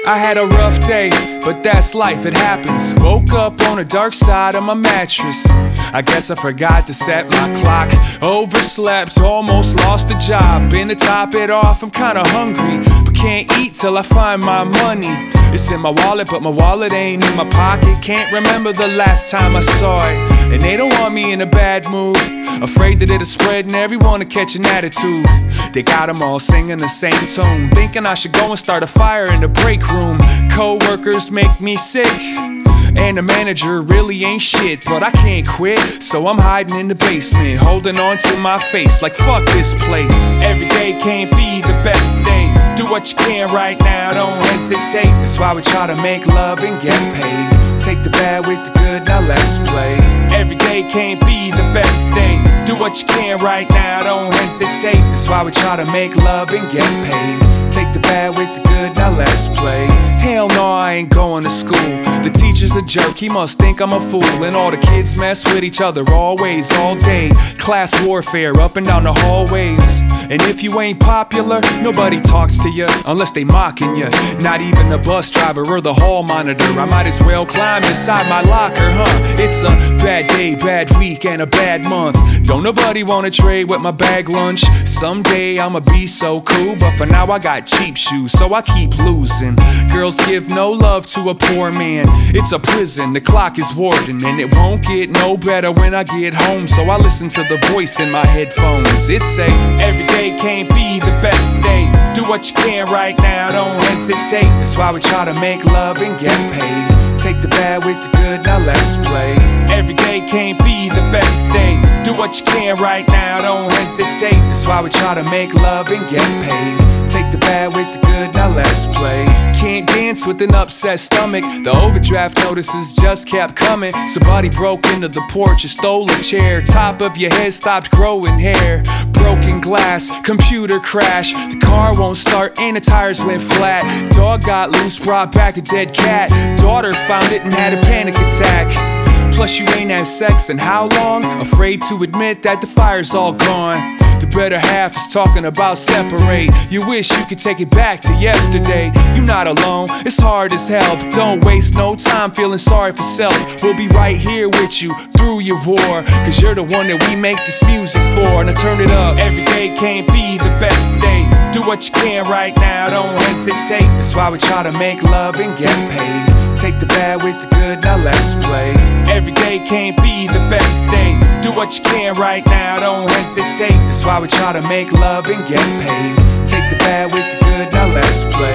I had a rough day, but that's life, it happens. Woke up on the dark side of my mattress. I guess I forgot to set my clock. Overslept, almost lost the job. And to top it off, I'm kinda hungry, but can't eat till I find my money. It's in my wallet, but my wallet ain't in my pocket. Can't remember the last time I saw it. And they don't want me in a bad mood, afraid that it'll spread and everyone will catch an attitude. They got them all singing the same tune, thinking I should go and start a fire in the break room. Co-workers make me sick, and the manager really ain't shit. But I can't quit, so I'm hiding in the basement, holding on to my face like fuck this place. Every day can't be the best day. Do what you can right now, don't hesitate. That's why we try to make love and get paid. Take the bad with the good, now let's play. Every day can't be the best day. Do what you can right now, don't hesitate. That's why we try to make love and get paid. Take the bad with the good, now let's play. Hell no, I ain't going to school. The teacher's a jerk, he must think I'm a fool. And all the kids mess with each other always, all day. Class warfare up and down the hallways. And if you ain't popular, nobody talks to you unless they mocking you. Not even the bus driver or the hall monitor. I might as well climb inside my locker, huh? It's a bad day, bad week, and a bad month. Don't nobody wanna trade with my bag lunch. Someday I'ma be so cool, but for now I got cheap shoes, so I keep losing. Girls give no love to a poor man. It's a prison, the clock is warden, and it won't get no better when I get home. So I listen to the voice in my headphones. It say, every day can't be the best day. Do what you can right now, don't hesitate. That's why we try to make love and get paid. Take the bad with the good, now let's play. Every day can't be the best day. Do what you can right now, don't hesitate. That's why we try to make love and get paid. Take the bad with the good, now let's play. Can't dance with an upset stomach. The overdraft notices just kept coming. Somebody broke into the porch and stole a chair. Top of your head stopped growing hair. Broken glass, computer crash. The car won't start and the tires went flat. Dog got loose, brought back a dead cat. Daughter found it and had a panic attack. Plus you ain't had sex in how long? Afraid to admit that the fire's all gone. The better half is talking about separate. You wish you could take it back to yesterday. You're not alone, it's hard as hell, but don't waste no time feeling sorry for self. We'll be right here with you through your war, cause you're the one that we make this music for. Now turn it up. Every day can't be the best day. Do what you can right now, don't hesitate. That's why we try to make love and get paid. Take the bad with the good, now let's play. Every day can't be the best day. Do what you can right now, don't hesitate. That's why we try to make love and get paid. Take the bad with the good, now let's play.